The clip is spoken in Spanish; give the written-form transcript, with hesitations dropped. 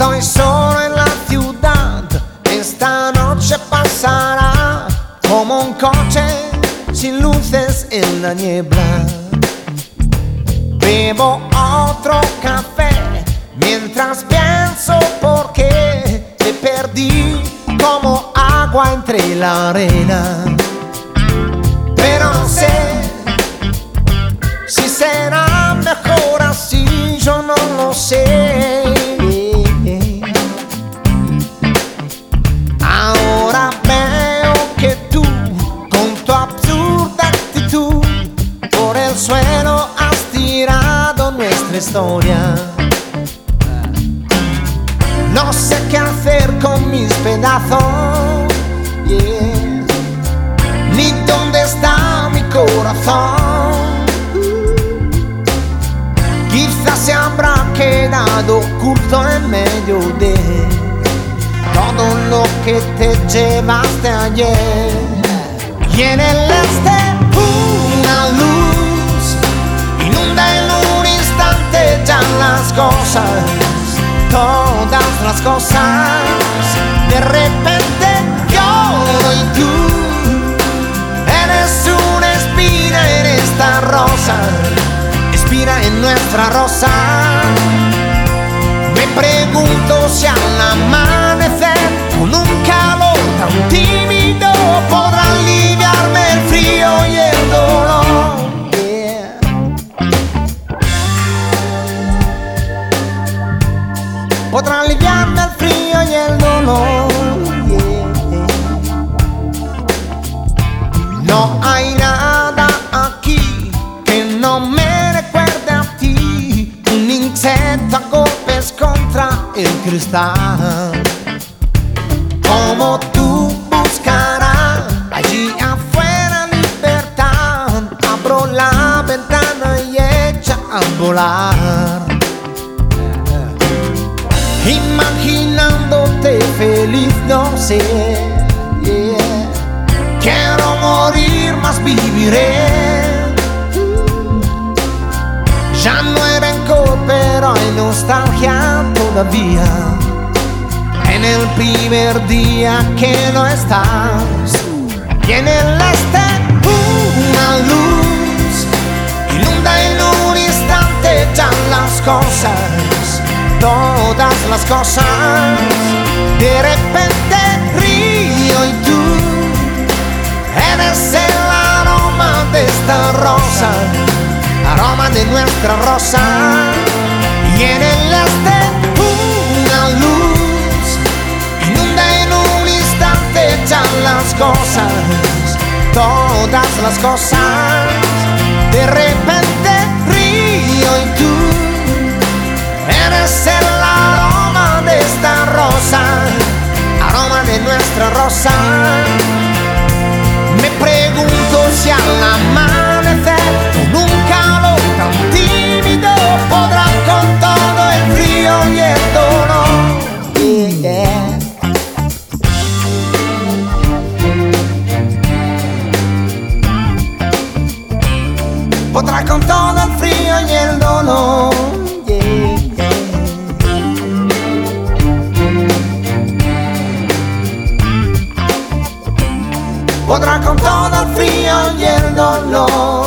Estoy solo en la ciudad, esta noche pasará como un coche sin luces en la niebla. Bebo otro café mientras pienso por qué te perdí como agua entre la arena. Pero no sé si será mejor así, yo no lo sé. Ahora veo que tú, con tu absurda actitud, por el suelo has tirado nuestra historia. No sé qué hacer con mis pedazos, ni dónde está mi corazón. Quizás se habrá quedado oculto en medio de todo lo que te llevaste ayer. Y en el este una luz inunda en un instante ya las cosas, todas las cosas. De repente yo y tú eres una espina en esta rosa, espina en nuestra rosa. Me pregunto si al amanecer, con un calor tan tímido, podrá aliviarme el frío y el dolor. Podrá aliviarme el frío y el dolor. No hay nada aquí que no me recuerde a ti. Un insecto a golpes contra el cristal. Como tú buscarás allí afuera libertad. Abro la ventana y echa a volar, imaginándote feliz, no sé. Quiero morir, mas viviré. Ya no hay rencor, pero hay nostalgia todavía. En el primer día que no estás. Y en el este una luz inunda en un instante ya las cosas, todas las cosas. De repente río y tú eres el aroma de esta rosa, aroma de nuestra rosa. Y en el este una luz inunda en un instante ya las cosas, todas las cosas. De repente río y tú eres el aroma de esta rosa, aroma de nuestra rosa. Me pregunto si al amanecer, con un calor tan tímido, podrá con todo el frío y el dolor. Podrá con todo el frío y el dolor. Podrá con todo el frío y el dolor.